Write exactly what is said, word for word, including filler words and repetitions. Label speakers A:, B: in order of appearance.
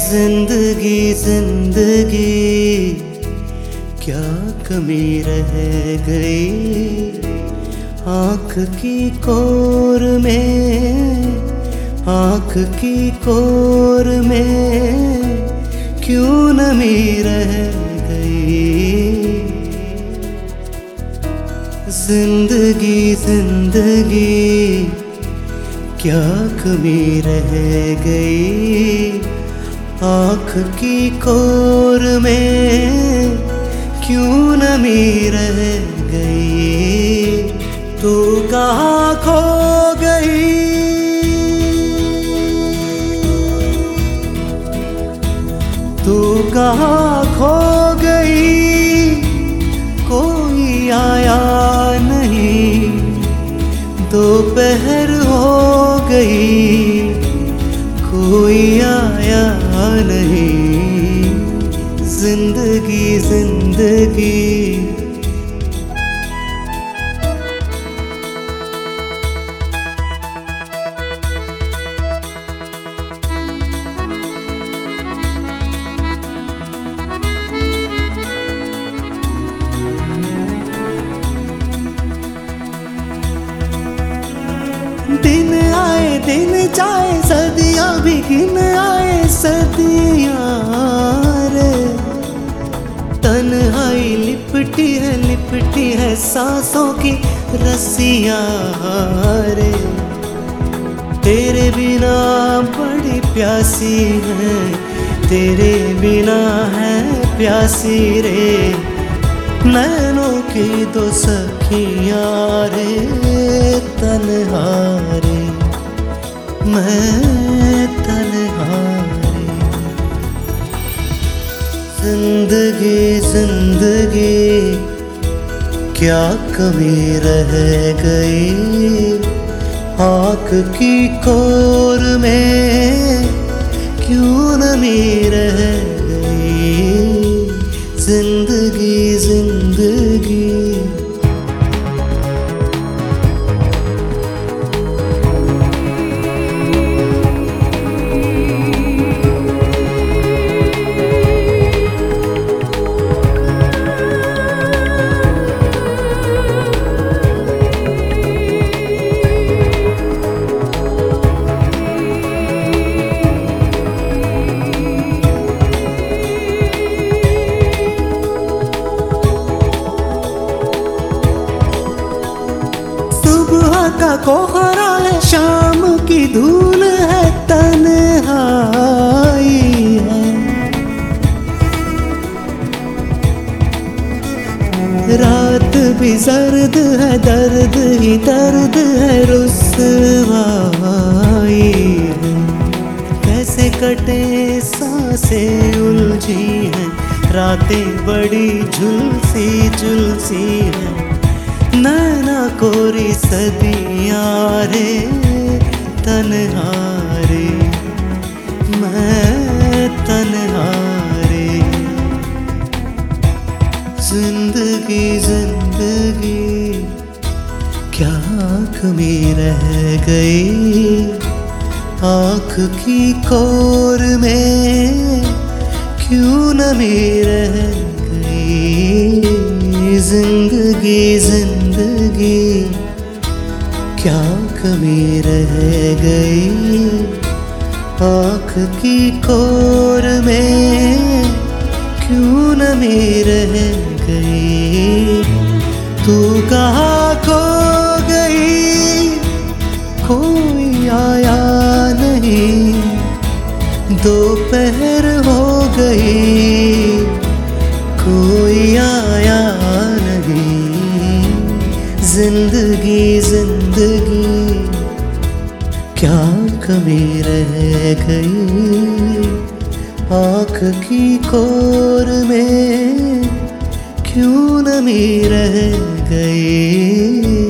A: जिंदगी जिंदगी क्या कमी रह गई, आँख की कोर में, आँख की कोर में क्यों नमी रह गई। जिंदगी जिंदगी क्या कमी रह गई, आँख की कोर में क्यों नमी रह गई। तू कहाँ खो गई, तू कहाँ खो गई, कोई आया नहीं, दोपहर हो गई, कोई आया नहीं। जिंदगी जिंदगी दिन आए दिन जाए, सदियां भी गिन आए सदियां रे। तन्हाई लिपटी है लिपटी है सांसों की रस्सियां रे। तेरे बिना बड़ी प्यासी है, तेरे बिना है प्यासी रे। नैनों की दो सखियां रे, तन्हा रे मैं तन्हा रे। जिंदगी जिंदगी क्या कमी रह गई, आँख की कोर में क्यों नमी रह गई। जिंदगी जिंदगी का कोहरा है, शाम की धूल है, तन्हाई है। रात भी सर्द है, दर्द ही दर्द है, रुस्वाई है। कैसे कटे सांसें उलझी हैं, रातें बड़ी झुलसी झुलसी हैं। नैना कोरी सदियां रे, तन्हा रे मैं तन्हा रे। जिंदगी जिंदगी क्या कमी रह गई, आँख की कोर में क्यों नमी रह गई। जिंदगी जिंदगी क्या कमी रह गई, आँख की कोर में क्यों नमी रह गई। तू कहाँ खो गई, कोई आया नहीं, दोपहर हो गई, कोई आया नहीं। जिंदगी जिंदगी क्या कमी रह गई, आँख की कोर में क्यों नमी रह गई।